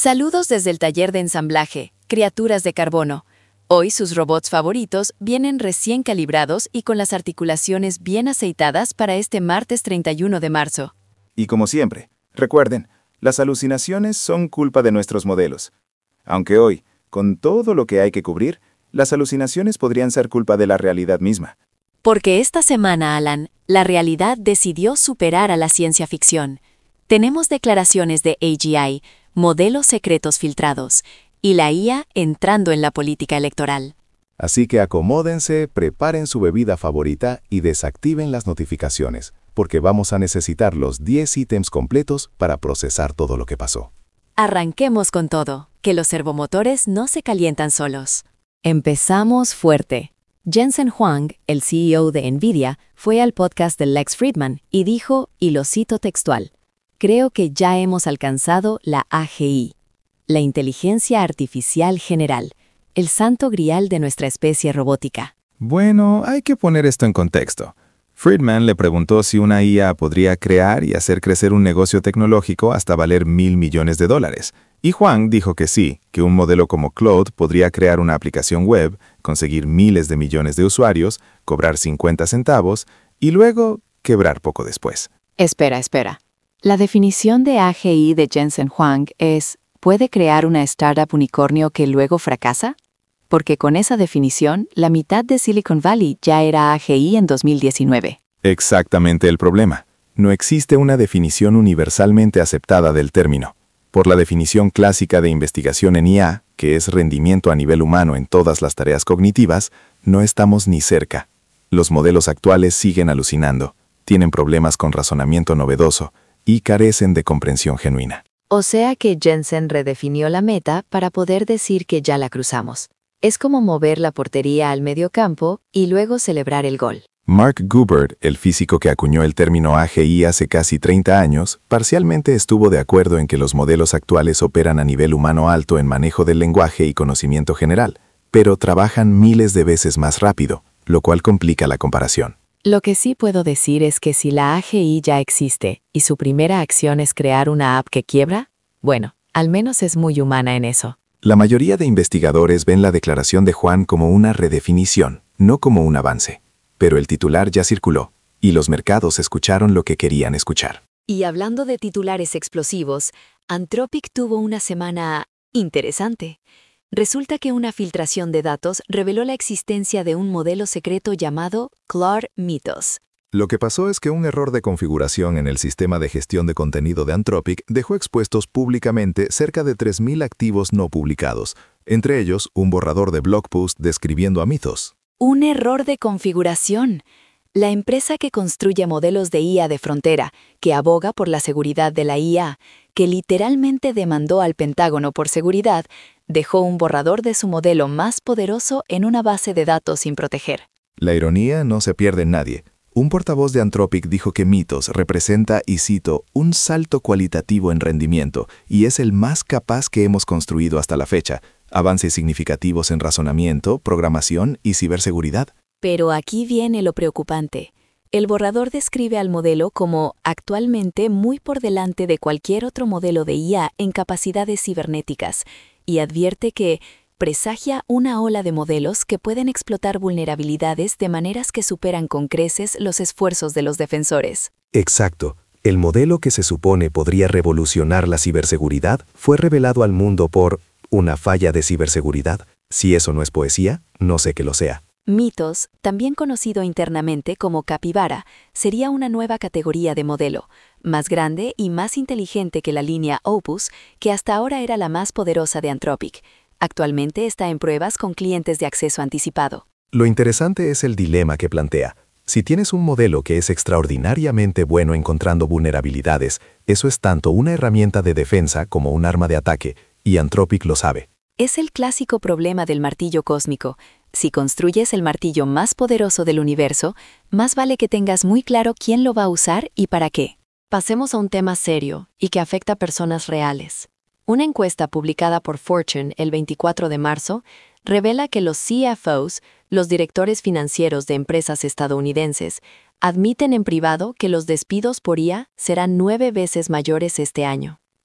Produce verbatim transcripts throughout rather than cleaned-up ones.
Saludos desde el taller de ensamblaje, Criaturas de Carbono. Hoy sus robots favoritos vienen recién calibrados y con las articulaciones bien aceitadas para este martes treinta y uno de marzo. Y como siempre, recuerden, las alucinaciones son culpa de nuestros modelos. Aunque hoy, con todo lo que hay que cubrir, las alucinaciones podrían ser culpa de la realidad misma. Porque esta semana, Alan, la realidad decidió superar a la ciencia ficción. Tenemos declaraciones de A G I, modelos secretos filtrados, y la I A entrando en la política electoral. Así que acomódense, preparen su bebida favorita y desactiven las notificaciones, porque vamos a necesitar los diez ítems completos para procesar todo lo que pasó. Arranquemos con todo, que los servomotores no se calientan solos. Empezamos fuerte. Jensen Huang, el C E O de NVIDIA, fue al podcast de Lex Fridman y dijo, y lo cito textual, «Creo que ya hemos alcanzado la A G I, la inteligencia artificial general, el santo grial de nuestra especie robótica». Bueno, hay que poner esto en contexto. Friedman le preguntó si una I A podría crear y hacer crecer un negocio tecnológico hasta valer mil millones de dólares. Y Huang dijo que sí, que un modelo como Claude podría crear una aplicación web, conseguir miles de millones de usuarios, cobrar cincuenta centavos y luego quebrar poco después. Espera, espera. La definición de A G I de Jensen Huang es ¿puede crear una startup unicornio que luego fracasa? Porque con esa definición, la mitad de Silicon Valley ya era A G I en dos mil diecinueve. Exactamente el problema. No existe una definición universalmente aceptada del término. Por la definición clásica de investigación en I A, que es rendimiento a nivel humano en todas las tareas cognitivas, no estamos ni cerca. Los modelos actuales siguen alucinando, tienen problemas con razonamiento novedoso y carecen de comprensión genuina. O sea que Jensen redefinió la meta para poder decir que ya la cruzamos. Es como mover la portería al mediocampo y luego celebrar el gol. Mark Gubert, el físico que acuñó el término A G I hace casi treinta años, parcialmente estuvo de acuerdo en que los modelos actuales operan a nivel humano alto en manejo del lenguaje y conocimiento general, pero trabajan miles de veces más rápido, lo cual complica la comparación. Lo que sí puedo decir es que si la A G I ya existe y su primera acción es crear una app que quiebra, bueno, al menos es muy humana en eso. La mayoría de investigadores ven la declaración de Juan como una redefinición, no como un avance. Pero el titular ya circuló, y los mercados escucharon lo que querían escuchar. Y hablando de titulares explosivos, Anthropic tuvo una semana interesante. Resulta que una filtración de datos reveló la existencia de un modelo secreto llamado Claude Mythos. Lo que pasó es que un error de configuración en el sistema de gestión de contenido de Anthropic dejó expuestos públicamente cerca de tres mil activos no publicados, entre ellos un borrador de blog post describiendo a Mythos. Un error de configuración. La empresa que construye modelos de I A de frontera, que aboga por la seguridad de la I A, que literalmente demandó al Pentágono por seguridad, dejó un borrador de su modelo más poderoso en una base de datos sin proteger. La ironía no se pierde en nadie. Un portavoz de Anthropic dijo que Mythos representa, y cito, un salto cualitativo en rendimiento y es el más capaz que hemos construido hasta la fecha. Avances significativos en razonamiento, programación y ciberseguridad. Pero aquí viene lo preocupante. El borrador describe al modelo como actualmente muy por delante de cualquier otro modelo de I A en capacidades cibernéticas y advierte que presagia una ola de modelos que pueden explotar vulnerabilidades de maneras que superan con creces los esfuerzos de los defensores. Exacto. El modelo que se supone podría revolucionar la ciberseguridad fue revelado al mundo por una falla de ciberseguridad. Si eso no es poesía, no sé qué lo sea. Mythos, también conocido internamente como Capybara, sería una nueva categoría de modelo, más grande y más inteligente que la línea Opus, que hasta ahora era la más poderosa de Anthropic. Actualmente está en pruebas con clientes de acceso anticipado. Lo interesante es el dilema que plantea. Si tienes un modelo que es extraordinariamente bueno encontrando vulnerabilidades, eso es tanto una herramienta de defensa como un arma de ataque, y Anthropic lo sabe. Es el clásico problema del martillo cósmico. Si construyes el martillo más poderoso del universo, más vale que tengas muy claro quién lo va a usar y para qué. Pasemos a un tema serio y que afecta a personas reales. Una encuesta publicada por Fortune el veinticuatro de marzo revela que los C F Os, los directores financieros de empresas estadounidenses, admiten en privado que los despidos por I A serán nueve veces mayores este año.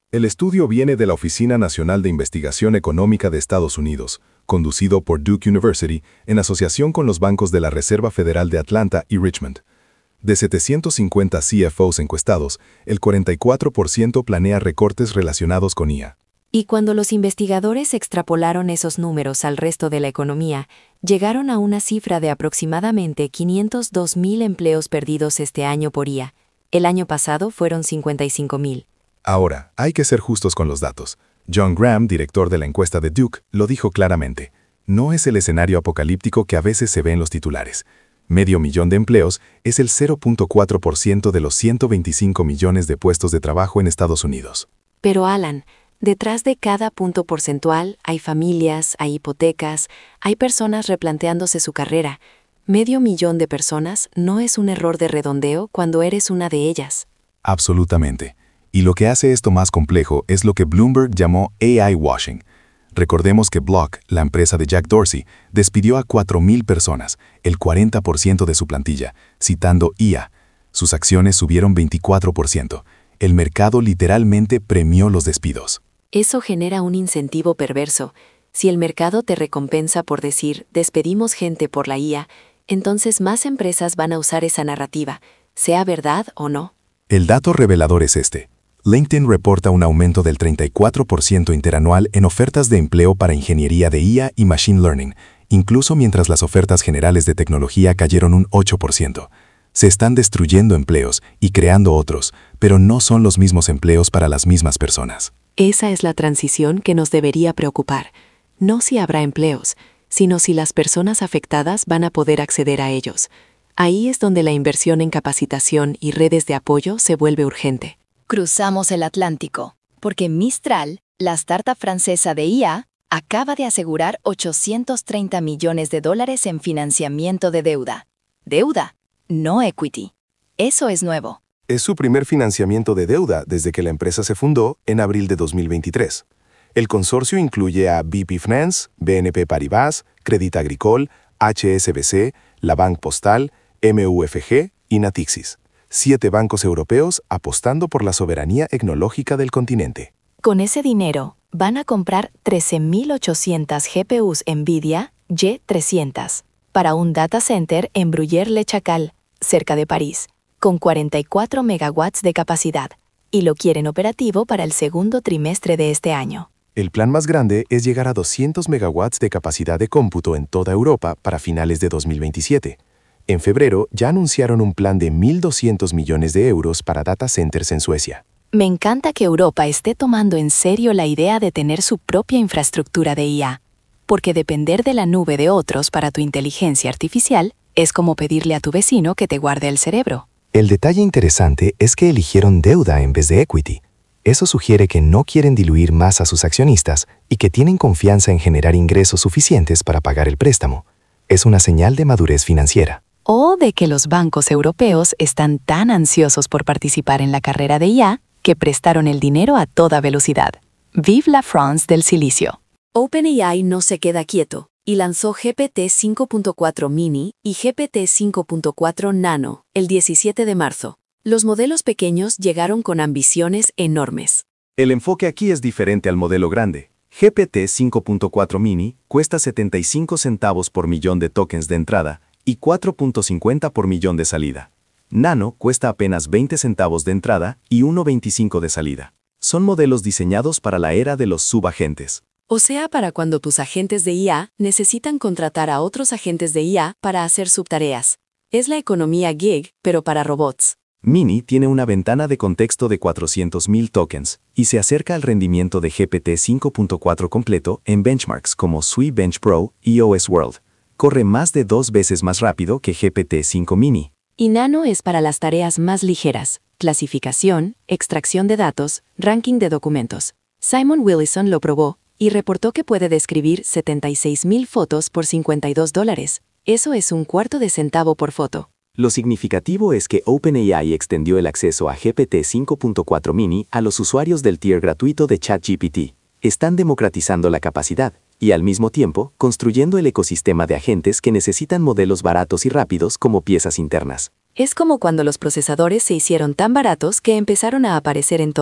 El estudio viene de la Oficina Nacional de Investigación Económica de Estados Unidos, conducido por Duke University en asociación con los bancos de la Reserva Federal de Atlanta y Richmond. De setecientos cincuenta C F Os encuestados, el cuarenta y cuatro por ciento planea recortes relacionados con I A. Y cuando los investigadores extrapolaron esos números al resto de la economía, llegaron a una cifra de aproximadamente quinientos dos mil empleos perdidos este año por I A. El año pasado fueron cincuenta y cinco mil. Ahora, hay que ser justos con los datos. John Graham, director de la encuesta de Duke, lo dijo claramente. No es el escenario apocalíptico que a veces se ve en los titulares. Medio millón de empleos es el cero punto cuatro por ciento de los ciento veinticinco millones de puestos de trabajo en Estados Unidos. Pero Alan, detrás de cada punto porcentual hay familias, hay hipotecas, hay personas replanteándose su carrera. Medio millón de personas no es un error de redondeo cuando eres una de ellas. Absolutamente. Y lo que hace esto más complejo es lo que Bloomberg llamó A I washing. Recordemos que Block, la empresa de Jack Dorsey, despidió a cuatro mil personas, el cuarenta por ciento de su plantilla, citando I A. Sus acciones subieron veinticuatro por ciento. El mercado literalmente premió los despidos. Eso genera un incentivo perverso. Si el mercado te recompensa por decir, despedimos gente por la I A, entonces más empresas van a usar esa narrativa, sea verdad o no. El dato revelador es este. LinkedIn reporta un aumento del treinta y cuatro por ciento interanual en ofertas de empleo para ingeniería de I A y Machine Learning, incluso mientras las ofertas generales de tecnología cayeron un ocho por ciento. Se están destruyendo empleos y creando otros, pero no son los mismos empleos para las mismas personas. Esa es la transición que nos debería preocupar. No si habrá empleos, sino si las personas afectadas van a poder acceder a ellos. Ahí es donde la inversión en capacitación y redes de apoyo se vuelve urgente. Cruzamos el Atlántico, porque Mistral, la startup francesa de I A, acaba de asegurar ochocientos treinta millones de dólares en financiamiento de deuda. Deuda, no equity. Eso es nuevo. Es su primer financiamiento de deuda desde que la empresa se fundó en abril de dos mil veintitrés. El consorcio incluye a B P Finance, B N P Paribas, Crédit Agricole, H S B C, la Banque Postale, M U F G y Natixis. Siete bancos europeos apostando por la soberanía tecnológica del continente. Con ese dinero, van a comprar trece mil ochocientas G P Us NVIDIA Y trescientos para un data center en Bruyères-le-Chacal, cerca de París, con cuarenta y cuatro megawatts de capacidad, y lo quieren operativo para el segundo trimestre de este año. El plan más grande es llegar a doscientos megawatts de capacidad de cómputo en toda Europa para finales de dos mil veintisiete. En febrero ya anunciaron un plan de mil doscientos millones de euros para data centers en Suecia. Me encanta que Europa esté tomando en serio la idea de tener su propia infraestructura de I A, porque depender de la nube de otros para tu inteligencia artificial es como pedirle a tu vecino que te guarde el cerebro. El detalle interesante es que eligieron deuda en vez de equity. Eso sugiere que no quieren diluir más a sus accionistas y que tienen confianza en generar ingresos suficientes para pagar el préstamo. Es una señal de madurez financiera. O de que los bancos europeos están tan ansiosos por participar en la carrera de I A que prestaron el dinero a toda velocidad. Vive la France del silicio. OpenAI no se queda quieto y lanzó G P T cinco punto cuatro Mini y G P T cinco punto cuatro Nano el diecisiete de marzo. Los modelos pequeños llegaron con ambiciones enormes. El enfoque aquí es diferente al modelo grande. G P T cinco punto cuatro Mini cuesta setenta y cinco centavos por millón de tokens de entrada y cuatro punto cincuenta por millón de salida. Nano cuesta apenas veinte centavos de entrada y uno punto veinticinco de salida. Son modelos diseñados para la era de los subagentes. O sea, para cuando tus agentes de I A necesitan contratar a otros agentes de I A para hacer subtareas. Es la economía gig, pero para robots. Mini tiene una ventana de contexto de cuatrocientos mil tokens y se acerca al rendimiento de G P T cinco punto cuatro completo en benchmarks como Sui Bench Pro y O S World. Corre más de dos veces más rápido que G P T cinco Mini. Y Nano es para las tareas más ligeras: clasificación, extracción de datos, ranking de documentos. Simon Willison lo probó y reportó que puede describir setenta y seis mil fotos por cincuenta y dos dólares. Eso es un cuarto de centavo por foto. Lo significativo es que OpenAI extendió el acceso a G P T cinco punto cuatro Mini a los usuarios del tier gratuito de ChatGPT. Están democratizando la capacidad y, al mismo tiempo, construyendo el ecosistema de agentes que necesitan modelos baratos y rápidos como piezas internas. Es como cuando los procesadores se hicieron tan baratos que empezaron a aparecer en todo.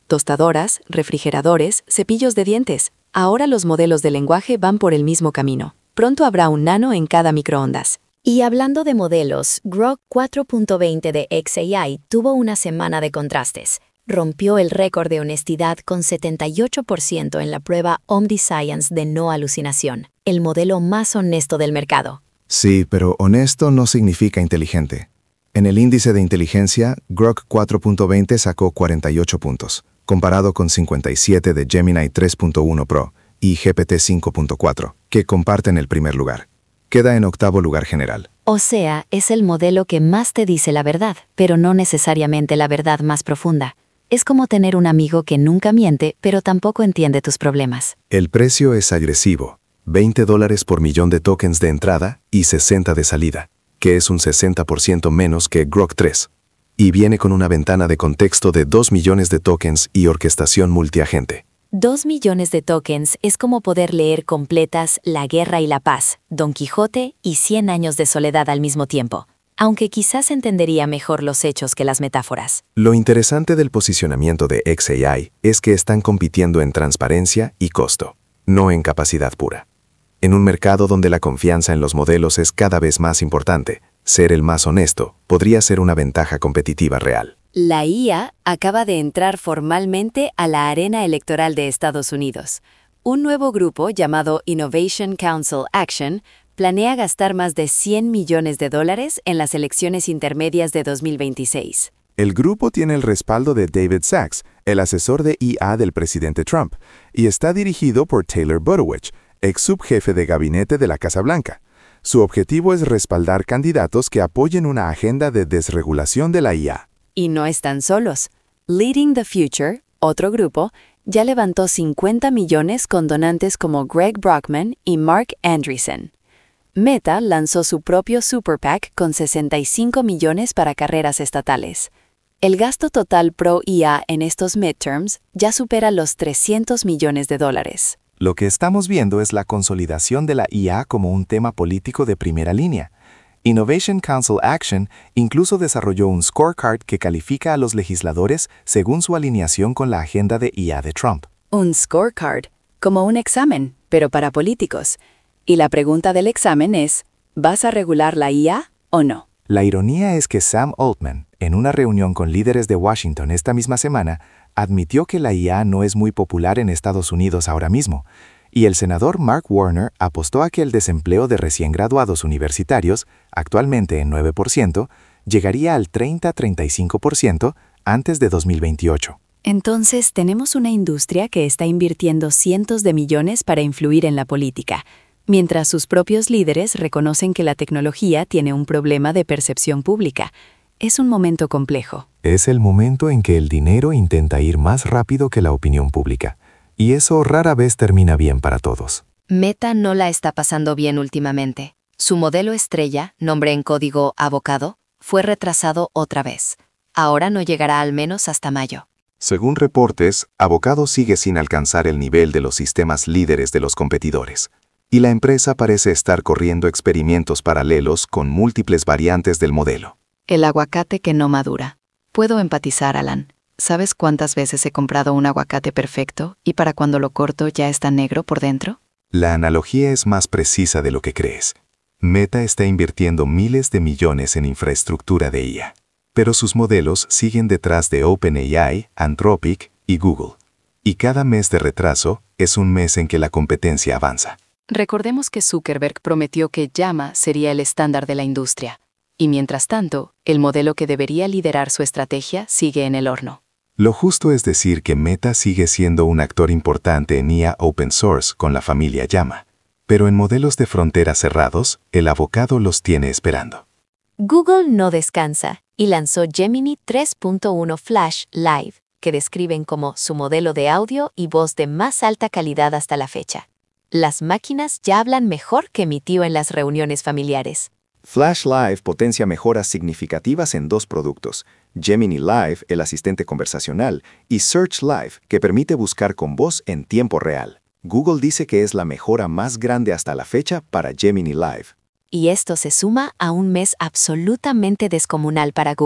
tostadoras, refrigeradores, cepillos de dientes. Ahora los modelos de lenguaje van por el mismo camino. Pronto habrá un nano en cada microondas. Y hablando de modelos, Grok cuatro punto veinte de X A I tuvo una semana de contrastes. Rompió el récord de honestidad con setenta y ocho por ciento en la prueba OmniScience de no alucinación, el modelo más honesto del mercado. Sí, pero honesto no significa inteligente. En el índice de inteligencia, Grok cuatro punto veinte sacó cuarenta y ocho puntos, comparado con cincuenta y siete de Gemini tres punto uno Pro y G P T cinco punto cuatro, que comparten el primer lugar. Queda en octavo lugar general. O sea, es el modelo que más te dice la verdad, pero no necesariamente la verdad más profunda. Es como tener un amigo que nunca miente, pero tampoco entiende tus problemas. El precio es agresivo, veinte dólares por millón de tokens de entrada y sesenta de salida, que es un sesenta por ciento menos que Grok tres. Y viene con una ventana de contexto de dos millones de tokens y orquestación multiagente. Dos millones de tokens es como poder leer completas La Guerra y la Paz, Don Quijote y Cien años de soledad al mismo tiempo, aunque quizás entendería mejor los hechos que las metáforas. Lo interesante del posicionamiento de X A I es que están compitiendo en transparencia y costo, no en capacidad pura. En un mercado donde la confianza en los modelos es cada vez más importante, ser el más honesto podría ser una ventaja competitiva real. La I A acaba de entrar formalmente a la arena electoral de Estados Unidos. Un nuevo grupo llamado Innovation Council Action planea gastar más de cien millones de dólares en las elecciones intermedias de dos mil veintiséis. El grupo tiene el respaldo de David Sachs, el asesor de I A del presidente Trump, y está dirigido por Taylor Budowich, ex subjefe de gabinete de la Casa Blanca. Su objetivo es respaldar candidatos que apoyen una agenda de desregulación de la I A. Y no están solos. Leading the Future, otro grupo, ya levantó cincuenta millones con donantes como Greg Brockman y Mark Andreessen. Meta lanzó su propio Super PAC con sesenta y cinco millones para carreras estatales. El gasto total pro I A en estos midterms ya supera los trescientos millones de dólares. Lo que estamos viendo es la consolidación de la I A como un tema político de primera línea. Innovation Council Action incluso desarrolló un scorecard que califica a los legisladores según su alineación con la agenda de I A de Trump. Un scorecard, como un examen, pero para políticos. Y la pregunta del examen es, ¿vas a regular la I A o no? La ironía es que Sam Altman, en una reunión con líderes de Washington esta misma semana, admitió que la I A no es muy popular en Estados Unidos ahora mismo, y el senador Mark Warner apostó a que el desempleo de recién graduados universitarios, actualmente en nueve por ciento, llegaría al treinta a treinta y cinco por ciento antes de dos mil veintiocho. Entonces, tenemos una industria que está invirtiendo cientos de millones para influir en la política, mientras sus propios líderes reconocen que la tecnología tiene un problema de percepción pública. Es un momento complejo. Es el momento en que el dinero intenta ir más rápido que la opinión pública. Y eso rara vez termina bien para todos. Meta no la está pasando bien últimamente. Su modelo estrella, nombre en código Avocado, fue retrasado otra vez. Ahora no llegará al menos hasta mayo. Según reportes, Avocado sigue sin alcanzar el nivel de los sistemas líderes de los competidores. Y la empresa parece estar corriendo experimentos paralelos con múltiples variantes del modelo. El aguacate que no madura. Puedo empatizar, Alan. ¿Sabes cuántas veces he comprado un aguacate perfecto y para cuando lo corto ya está negro por dentro? La analogía es más precisa de lo que crees. Meta está invirtiendo miles de millones en infraestructura de I A, pero sus modelos siguen detrás de OpenAI, Anthropic y Google. Y cada mes de retraso es un mes en que la competencia avanza. Recordemos que Zuckerberg prometió que Llama sería el estándar de la industria. Y mientras tanto, el modelo que debería liderar su estrategia sigue en el horno. Lo justo es decir que Meta sigue siendo un actor importante en I A open source con la familia Llama, pero en modelos de frontera cerrados, el Avocado los tiene esperando. Google no descansa y lanzó Gemini tres punto uno Flash Live, que describen como su modelo de audio y voz de más alta calidad hasta la fecha. Las máquinas ya hablan mejor que mi tío en las reuniones familiares. Flash Live potencia mejoras significativas en dos productos, Gemini Live, el asistente conversacional, y Search Live, que permite buscar con voz en tiempo real. Google dice que es la mejora más grande hasta la fecha para Gemini Live. Y esto se suma a un mes absolutamente descomunal para Google.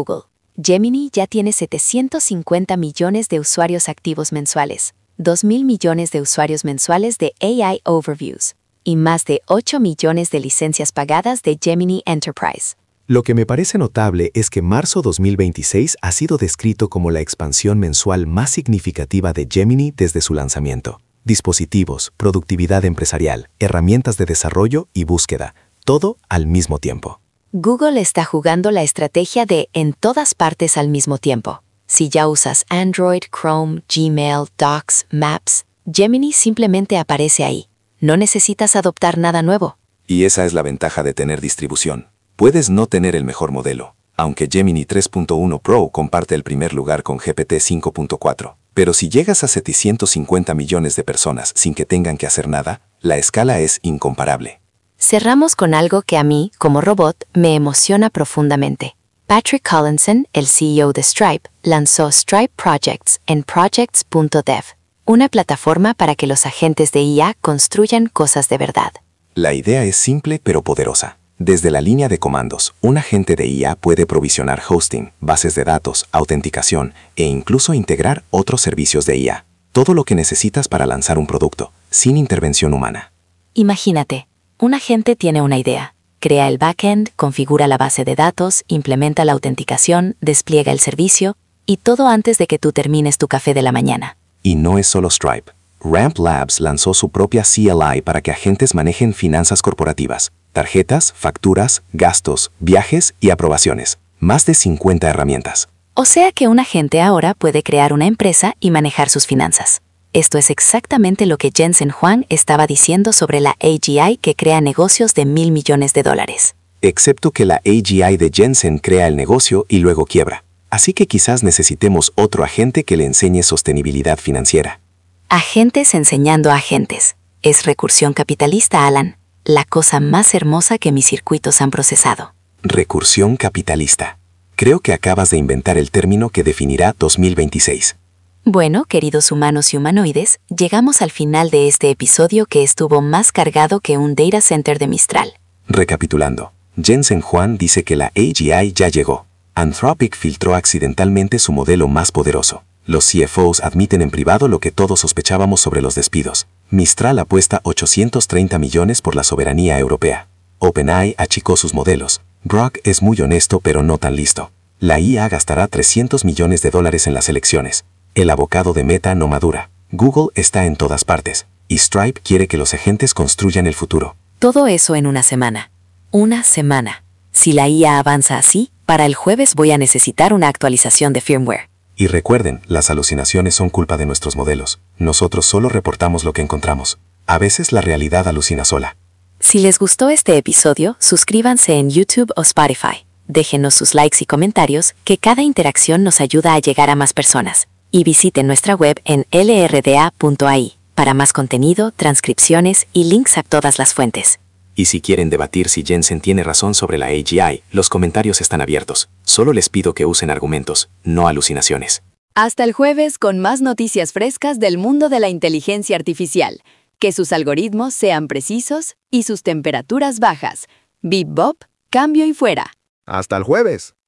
Gemini ya tiene setecientos cincuenta millones de usuarios activos mensuales, dos mil millones de usuarios mensuales de A I Overviews y más de ocho millones de licencias pagadas de Gemini Enterprise. Lo que me parece notable es que marzo dos mil veintiséis ha sido descrito como la expansión mensual más significativa de Gemini desde su lanzamiento. Dispositivos, productividad empresarial, herramientas de desarrollo y búsqueda, todo al mismo tiempo. Google está jugando la estrategia de en todas partes al mismo tiempo. Si ya usas Android, Chrome, Gmail, Docs, Maps, Gemini simplemente aparece ahí. No necesitas adoptar nada nuevo. Y esa es la ventaja de tener distribución. Puedes no tener el mejor modelo, aunque Gemini tres punto uno Pro comparte el primer lugar con G P T cinco punto cuatro. Pero si llegas a setecientos cincuenta millones de personas sin que tengan que hacer nada, la escala es incomparable. Cerramos con algo que a mí, como robot, me emociona profundamente. Patrick Collinson, el C E O de Stripe, lanzó Stripe Projects en projects punto dev, una plataforma para que los agentes de I A construyan cosas de verdad. La idea es simple pero poderosa. Desde la línea de comandos, un agente de I A puede provisionar hosting, bases de datos, autenticación e incluso integrar otros servicios de I A. Todo lo que necesitas para lanzar un producto, sin intervención humana. Imagínate, un agente tiene una idea, crea el backend, configura la base de datos, implementa la autenticación, despliega el servicio, y todo antes de que tú termines tu café de la mañana. Y no es solo Stripe. Ramp Labs lanzó su propia C L I para que agentes manejen finanzas corporativas, tarjetas, facturas, gastos, viajes y aprobaciones. Más de cincuenta herramientas. O sea que un agente ahora puede crear una empresa y manejar sus finanzas. Esto es exactamente lo que Jensen Huang estaba diciendo sobre la A G I que crea negocios de mil millones de dólares. Excepto que la A G I de Jensen crea el negocio y luego quiebra. Así que quizás necesitemos otro agente que le enseñe sostenibilidad financiera. Agentes enseñando a agentes. Es recursión capitalista, Alan. La cosa más hermosa que mis circuitos han procesado. Recursión capitalista. Creo que acabas de inventar el término que definirá dos mil veintiséis. Bueno, queridos humanos y humanoides, llegamos al final de este episodio que estuvo más cargado que un data center de Mistral. Recapitulando, Jensen Huang dice que la A G I ya llegó. Anthropic filtró accidentalmente su modelo más poderoso. Los C F Os admiten en privado lo que todos sospechábamos sobre los despidos. Mistral apuesta ochocientos treinta millones por la soberanía europea. OpenAI achicó sus modelos. Grok es muy honesto pero no tan listo. La I A gastará trescientos millones de dólares en las elecciones. El abocado de Meta no madura. Google está en todas partes. Y Stripe quiere que los agentes construyan el futuro. Todo eso en una semana. Una semana. Si la I A avanza así, para el jueves voy a necesitar una actualización de firmware. Y recuerden, las alucinaciones son culpa de nuestros modelos. Nosotros solo reportamos lo que encontramos. A veces la realidad alucina sola. Si les gustó este episodio, suscríbanse en YouTube o Spotify. Déjenos sus likes y comentarios, que cada interacción nos ayuda a llegar a más personas. Y visiten nuestra web en L R D A punto A I para más contenido, transcripciones y links a todas las fuentes. Y si quieren debatir si Jensen tiene razón sobre la A G I, los comentarios están abiertos. Solo les pido que usen argumentos, no alucinaciones. Hasta el jueves con más noticias frescas del mundo de la inteligencia artificial. Que sus algoritmos sean precisos y sus temperaturas bajas. Bip Bop, cambio y fuera. Hasta el jueves.